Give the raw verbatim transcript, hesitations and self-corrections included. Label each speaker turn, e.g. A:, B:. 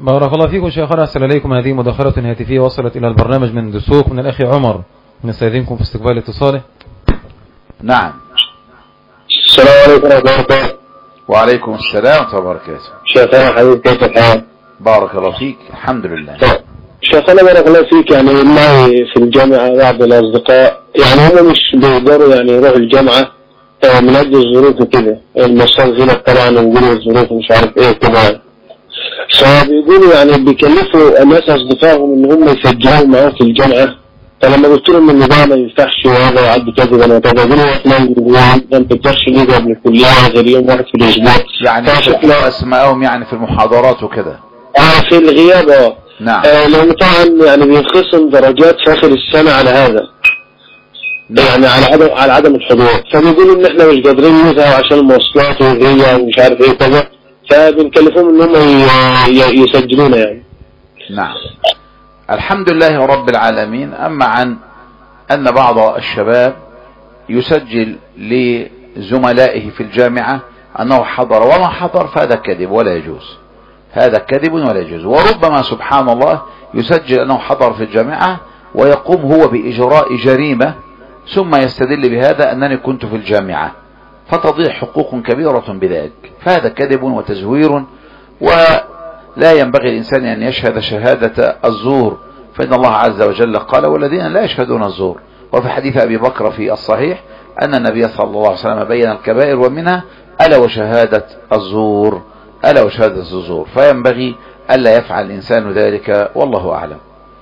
A: بارك الله فيكم شيخنا، أحسن إليكم. هذه مداخلة هاتفية وصلت إلى البرنامج من دسوق من الأخ عمر، نستأذنكم في استقبال اتصاله.
B: نعم.
C: السلام عليكم ورحمة الله.
B: وعليكم السلام ورحمة الله وبركاته.
C: شيخنا حبيبي كيف الحال؟
B: بارك الله فيك، الحمد لله.
C: شيخنا بارك الله فيك، يعني معي في الجامعة بعض الأصدقاء يعني هم مش بيقدروا يعني يروحوا الجامعة من أجل الظروف وكده، المصاريف غلط طبعا ويقولوا الظروف ومش عارف إيه كده، فبيقولوا يعني بيكلفوا الناس أصدقائهم إن هم يسجلوا معاهم في الجامعة. فلما قلت لهم إن ده ما ينفعش وهذا يعد كذبا وكذا، يقولوا إحنا ما نقدرش نيجي قبل الكلية غير يوم واحد في الأسبوع.
B: يعني شكلوا أسمائهم يعني في المحاضرات وكده.
C: آه في الغياب. آه
B: نعم.
C: آه لأنه طبعا يعني بينخصم درجات في آخر السنة على هذا. نعم. يعني على عدم على عدم الحضور، فبيقولوا إن إحنا مش قادرين نذهب عشان المواصلات والغية ومش عارف إيه كذا، فبنكلفهم إن هم يسجلونا يعني.
B: نعم. الحمد لله رب العالمين. أما عن أن بعض الشباب يسجل لزملائه في الجامعة أنه حضر وما حضر، فهذا كذب ولا يجوز، هذا كذب ولا يجوز. وربما سبحان الله يسجل أنه حضر في الجامعة ويقوم هو بإجراء جريمة ثم يستدل بهذا أنني كنت في الجامعة، فتضيع حقوق كبيرة بذلك، فهذا كذب وتزوير. ولا ينبغي الإنسان أن يشهد شهادة الزور، فإن الله عز وجل قال والذين لا يشهدون الزور. وفي حديث أبي بكر في الصحيح أن النبي صلى الله عليه وسلم بين الكبائر ومنها ألا وشهادة الزور، ألا وشهادة الزور، فينبغي ألا يفعل الإنسان ذلك، والله أعلم.